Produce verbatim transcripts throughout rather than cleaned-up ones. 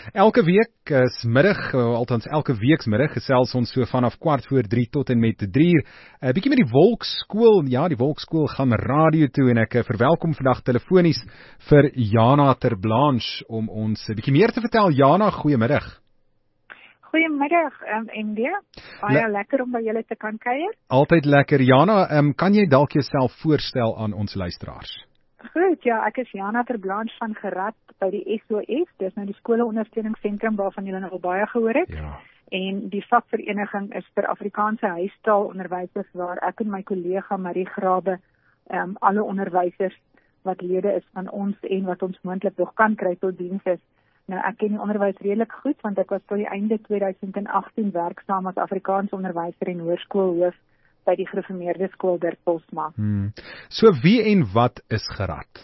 Elke week is middag, althans elke weeksmiddag, gesels ons so vanaf kwart voor drie tot en met drie uur. 'n Bietjie met die Wolkskool. Ja, die Wolkskool gaan radio toe en ek verwelkom vandag telefonies vir Jana Terblanche om ons 'n bietjie meer te vertel. Jana, goeiemiddag. Goeiemiddag, um, M D. Baie Le lekker om by julle te kan kuier. Altyd lekker. Jana, um, kan jy dalk jouself voorstel aan ons luisteraars? Goed, ja, ek is Jana Terblanche van Gerad by die S O S, dis nou die skoleondersteuningssentrum waarvan julle nou al baie gehoor het. Ja. En die vakvereniging is vir Afrikaanse huistaalonderwysers waar ek en my kollega Marie Grabe, um, alle onderwysers wat lede is van ons en wat ons moontlik nog kan kry tot diens is. Nou, ek ken die onderwys redelik goed, want ek was tot die einde twintig agttien werksaam as Afrikaans onderwyser en hoërskoolhoof by die gereformeerde skool Dirk Posma. Hmm. So wie en wat is Gerad?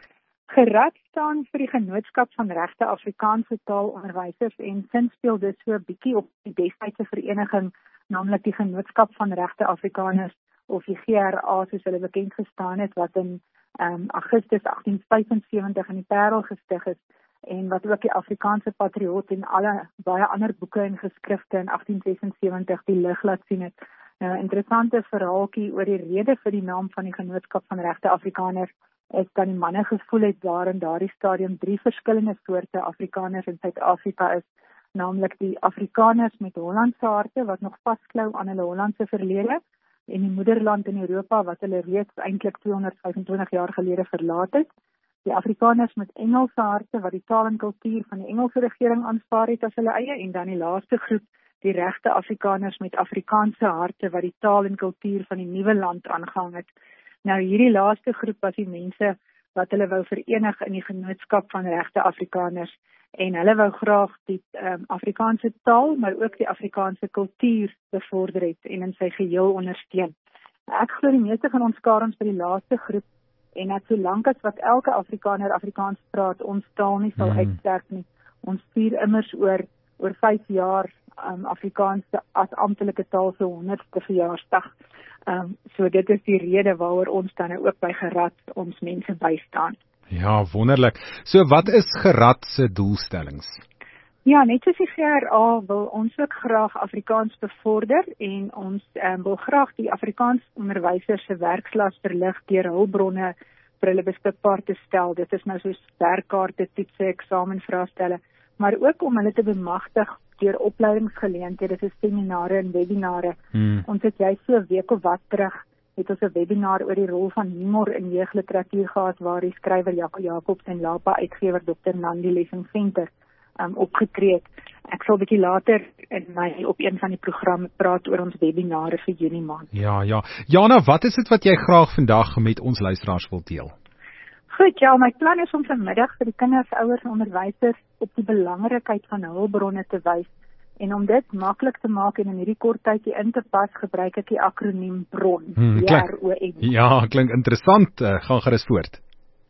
Gerad staan vir die Genootskap van Regte Afrikaanse Taalonderwysers en sin speel dit so 'n bietjie op die destydse vereniging, naamlik die Genootskap van Regte Afrikaners of die G R A soos hulle bekend gestaan het, wat in um, Augustus agtien vyfensewentig in die Parel gestig is en wat ook die Afrikaanse Patriot en alle baie ander boeke en geskrifte in agtien sesensewentig die lig laat sien het. Nou, 'n interessante verhaaltjie oor die rede vir die naam van die Genootskap van Regte Afrikaners is dat die manne gevoel het daar in daardie stadium drie verskillende soorte Afrikaners in Suid-Afrika is, naamlik die Afrikaners met Hollandse harte wat nog vasklou aan hulle Hollandse verlede en die moederland in Europa wat hulle reeds eintlik tweehonderdvyfentwintig jaar gelede verlaat het. Die Afrikaners met Engelse harte wat die taal en kultuur van die Engelse regering aanvaar het as hulle eie, en dan die laaste groep, die regte Afrikaners met Afrikaanse harte wat die taal en kultuur van die nuwe land aangehang het. Nou, hierdie laaste groep was die mense wat hulle wou verenig in die Genootskap van Regte Afrikaners en hulle wou graag die um, Afrikaanse taal, maar ook die Afrikaanse kultuur bevorder het en in sy geheel ondersteun. Ek glo die meeste van ons skaar ons by die laaste groep en dat solank as wat elke Afrikaner Afrikaans praat, ons taal nie sal mm. uitsterk nie. Ons vier immers oor oor vyf jaar um, Afrikaans as amptelike taal se honderdste verjaarsdag. Um, so dit is die rede waaroor ons dan ook by Gerad ons mense bystaan. Ja, wonderlik. So wat is Gerad se doelstellings? Ja, net soos die G R A wil ons ook graag Afrikaans bevorder en ons um, wil graag die Afrikaans onderwysers se werkslas verlig deur hulpbronne vir hulle beskikbaar te stel. Dit is nou soos werkkaarte, toetse, eksamenvraestelle, maar ook om hulle te bemagtig deur opleidingsgeleenthede, soos seminare en webinare. Hmm. Ons het juist so 'n week of wat terug het ons 'n webinar oor die rol van humor in jeugliteratuur gehad waar die skrywer Jaco Jacobs en Lapa uitgewer dokter Nandi Lessing Venter um, opgetree het. Ek sal 'n bietjie later in my op een van die programme praat oor ons webinare vir Junie maand. Ja, ja. Jana, wat is dit wat jy graag vandag met ons luisteraars wil deel? Goed, ja, my plan is om vanmiddag vir die kinders, ouers en onderwysers op die belangrikheid van hulpbronne te wys. En om dit maklik te maak en in hierdie kort tydjie in te pas, gebruik ek die akroniem BRON. Hmm, B R O N. Ja, klink interessant. Uh, gaan gerus voort.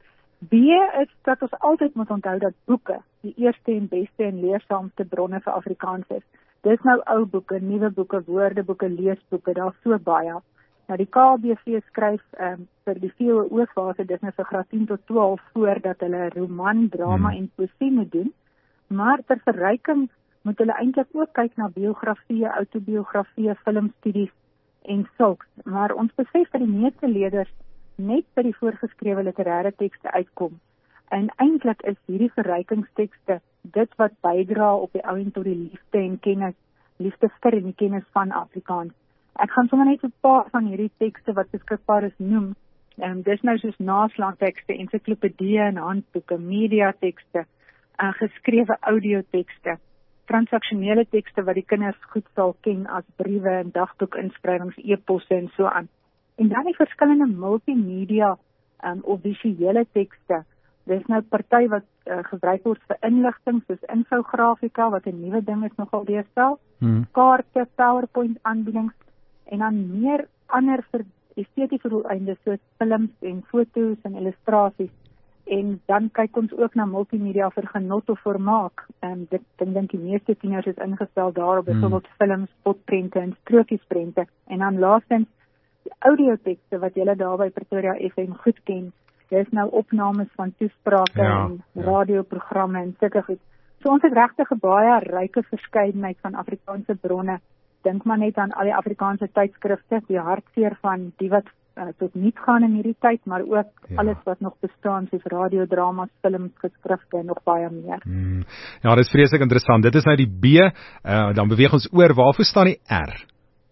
B is dat ons altyd moet onthou dat boeke die eerste en beste en leersaamste bronne vir Afrikaans is. Dis nou ou boeke, nuwe boeke, woordeboeke, leesboeke, daar's so baie. Nou die K B V skryf um, vir die V O O-fase, dis nou vir graad tien tot twaalf voordat hulle roman, drama hmm. en poesie moet doen. Maar ter verryking moet hulle eintlik ook kyk na biografieë, autobiografieë, filmstudies en sulks. Maar ons besef dat die meeste leerders net by die voorgeskrewe literêre tekste uitkom. En eintlik is hierdie verrykingstekste dit wat bydra op die ou en tot die liefde en kennis, liefde vir en die kennis van Afrikaans. Ek gaan sommer net 'n paar van hierdie tekste wat beskikbaar is noem. Um, dis nou soos naslagtekste, ensiklopedieë en handboeke, mediatekste, uh, geskrewe audiotekste, transaksionele tekste wat die kinders goed sal ken as briewe en dagboekinskrywings, e-posse en so aan. En dan die verskillende multimedia um, of visuele tekste. Dis nou party wat uh, gebruik word vir inligting, soos infografika, wat 'n nuwe ding is nogal deesdae, hmm. kaarte, PowerPoint aanbiedings, en dan meer ander vir estetiese doeleindes soos films en foto's en illustrasies. En dan kyk ons ook na multimedia vir genot of vermaak. En dit dink dink die meeste tieners is ingestel daarop, hmm. byvoorbeeld films, potprente en strokiesprente. En dan laastens die audiotekste wat julle daar by Pretoria F M goed ken. Dis nou opnames van toesprake ja, en radioprogramme en sulke goed. So ons het regtig 'n baie ryke verskeidenheid van Afrikaanse bronne. Dink maar net aan al die Afrikaanse tydskrifte, die hartseer van die wat uh, tot niet gaan in hierdie tyd, maar ook ja. alles wat nog bestaan, soos radiodramas, films, geskrifte en nog baie meer. Hmm. Ja, dit is vreeslik interessant. Dit is nou die B, uh, dan beweeg ons oor. Waarvoor staan die R?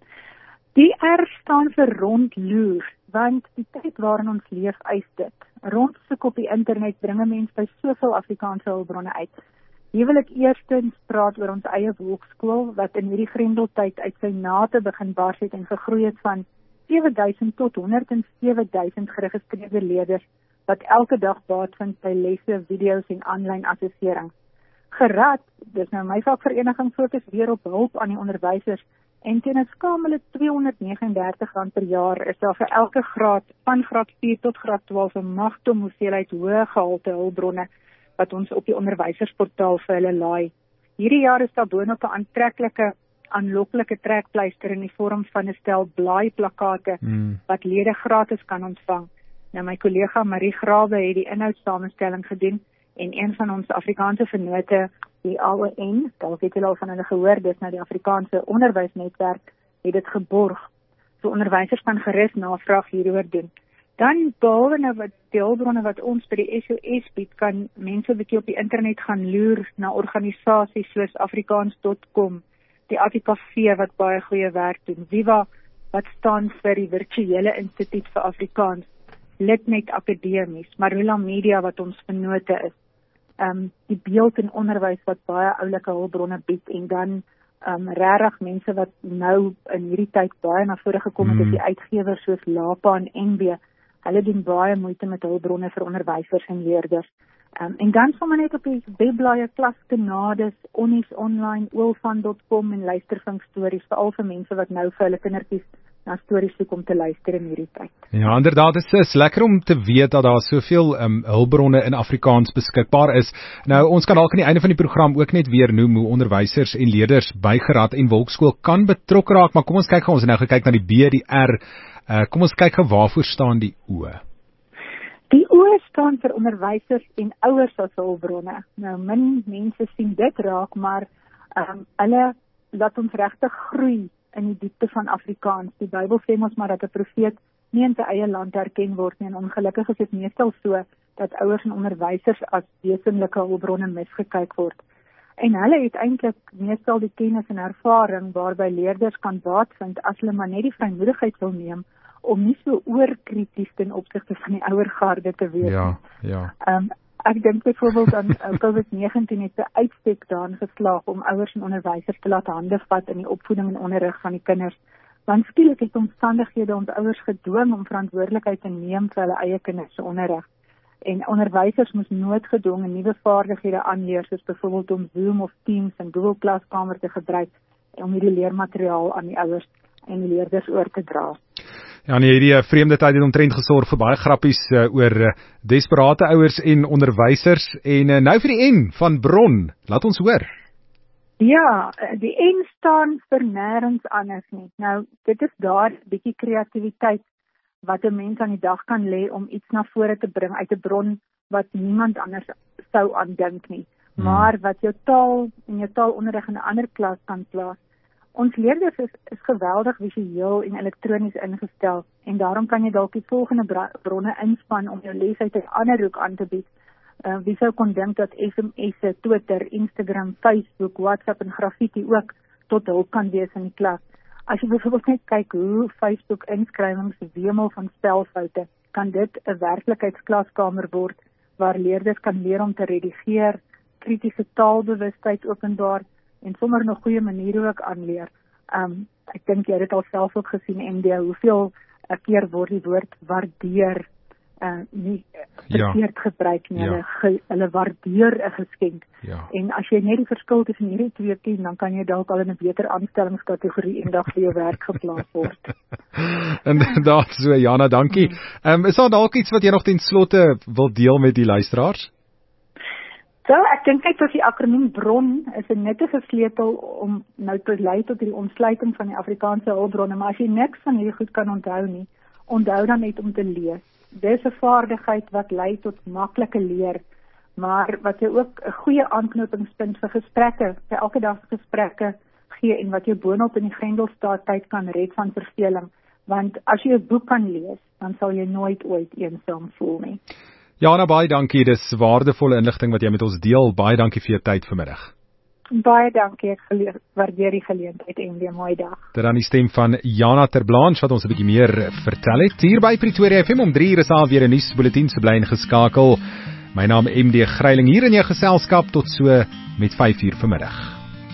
Die R staan vir rondloer, want die tyd waarin ons leef eis dit. Rondsoek op die internet bring 'n mens by soveel Afrikaanse hulpbronne uit. Hier wil ek eerstens praat oor ons eie Volksskool, wat in hierdie grendeltyd uit sy nate begin bars het en gegroei het van sewe duisend tot honderd en sewe duisend geregistreerde leerders, wat elke dag baat vind by lesse, video's en aanlyn assessering. Gerad, dis nou my vakvereniging fokus weer op hulp aan die onderwysers, en teen 'n skamele tweehonderdnegenendertig rand per jaar is daar vir elke graad, van graad vier tot graad twaalf, 'n magtom hoeveelheid hoë gehalte hulpbronne, wat ons op die onderwysersportaal vir hulle laai. Hierdie jaar is daar boonop 'n aantreklike, aanloklike trekpleister in die vorm van 'n stel blaaiplakate, mm. wat lede gratis kan ontvang. Nou my kollega Marie Grawe het die inhoudssamenstelling gedoen, en een van ons Afrikaanse vennote, die A O N, dalk het julle al van hulle gehoor, dis nou die Afrikaanse Onderwysnetwerk, het dit geborg. So onderwysers kan gerus navraag hieroor doen. Dan behalwe nou wat die hulpbronne wat ons by die S O S bied, kan mense 'n bietjie op die internet gaan loer na organisasies soos afrikaans punt com, die A T K V wat baie goeie werk doen, Viva wat staan vir die Virtuele Instituut vir Afrikaans, Litnet Akademies, Marula Media wat ons vennote is, um, die beeld en onderwys wat baie oulike hulpbronne bied, en dan um, regtig mense wat nou in hierdie tyd baie na vore gekom het, mm. is die uitgewers soos Lapa en N B. Hulle doen baie moeite met hulpbronne vir onderwysers en leerders. Um, en dan sommer net op die webblaaie Klasgenades, Onnies Online, oelvan punt com en luistervink stories, veral vir mense wat nou vir hulle kindertjies na stories soek om te luister in hierdie tyd. Ja, inderdaad, dit is lekker om te weet dat daar soveel um, hulpbronne in Afrikaans beskikbaar is. Nou, ons kan dalk aan die einde van die program ook net weer noem hoe onderwysers en leerders by Gerad en Volksskool kan betrokke raak, maar kom ons kyk gou, ons het nou gekyk na die B, die R, uh, kom ons kyk gou waarvoor staan die O. Die O staan vir onderwysers en ouers as hulpbronne. Nou, min mense sien dit raak, maar um, hulle laat ons regtig groei in die diepte van Afrikaans. Die Bybel sê ons maar dat 'n profeet nie in sy eie land herken word nie, en ongelukkig is dit meestal so dat ouers en onderwysers as wesenlike hulpbronne misgekyk word. En hulle het eintlik meestal die kennis en ervaring waarby leerders kan baat vind as hulle maar net die vrymoedigheid wil neem om nie so oorkrities ten opsigte van die ouer garde te wees. Ja, ja. Um, ek dink byvoorbeeld aan COVID negentien het 'n uitstek daarin geslaag om ouers en onderwysers te laat hande vat in die opvoeding en onderrig van die kinders. Want skielik het omstandighede ons ouers gedwing om verantwoordelikheid te neem vir hulle eie kinders se onderrig. En onderwysers moes noodgedwonge nuwe vaardighede aanleer, soos byvoorbeeld om Zoom of Teams en Google Klaskamer te gebruik om hierdie leermateriaal aan die ouers en die leerders oor te dra. Ja, nee, hierdie vreemde tyd het omtrent gesorg vir baie grappies uh, oor uh, desperate ouers en onderwysers. En uh, nou vir die N van bron, laat ons hoor. Ja, die N staan vir nêrens anders nie. Nou, dit is daar 'n bietjie kreatiwiteit wat 'n mens aan die dag kan lê om iets na vore te bring uit 'n bron wat niemand anders sou aan dink nie, hmm. maar wat jou taal en jou taalonderrig in 'n ander klas kan plaas. Ons leerders is, is geweldig visueel en elektronies ingestel, en daarom kan jy dalk die volgende bronne inspan om jou les uit 'n ander hoek aan te bied. Uh, wie sou kon dink dat S M S, Twitter, Instagram, Facebook, WhatsApp en graffiti ook tot hulp kan wees in die klas. As jy byvoorbeeld net kyk hoe Facebook inskrywings wemel van spelfoute, kan dit 'n werklikheidsklaskamer word waar leerders kan leer om te redigeer, kritiese taalbewustheid openbaar en sommer nog goeie maniere ook aanleer. Um, ek dink jy het dit al self ook gesien, M D, hoeveel uh, keer word die woord waardeer uh, nie verkeerd ja. gebruik nie. Ja. Hulle, ge, hulle waardeer 'n geskenk. Ja. En as jy net die verskil tussen hierdie twee ken, dan kan jy dalk al in 'n beter aanstellingskategorie eendag vir jou werk geplaas word. Inderdaad so, Jana, dankie. Hmm. Um, is daar dalk iets wat jy nog ten slotte wil deel met die luisteraars? So, ek dink net dat die akroniem BRON is 'n nuttige sleutel om nou te lei tot die ontsluiting van die Afrikaanse hulpbronne, maar as jy niks van hierdie goed kan onthou nie, onthou dan net om te lees. Dis 'n vaardigheid wat lei tot maklike leer, maar wat jou ook 'n goeie aanknopingspunt vir gesprekke, vir elke dag gesprekke gee en wat jou boonop in die Grendelstaat-tyd kan red van verveling, want as jy 'n boek kan lees, dan sal jy nooit ooit eensaam voel nie. Jana, baie dankie, dis waardevolle inligting wat jy met ons deel, baie dankie vir jou tyd vanmiddag. Baie dankie, ek waardeer die geleentheid en weer mooi dag. Dit dan die stem van Jana Terblanche wat ons 'n bietjie meer vertel het. Hier by Pretoria F M om drie uur is daar weer 'n nuusbulletin se bly ingeskakel. My naam is M D Greiling hier in jou geselskap tot so met vyf uur vanmiddag.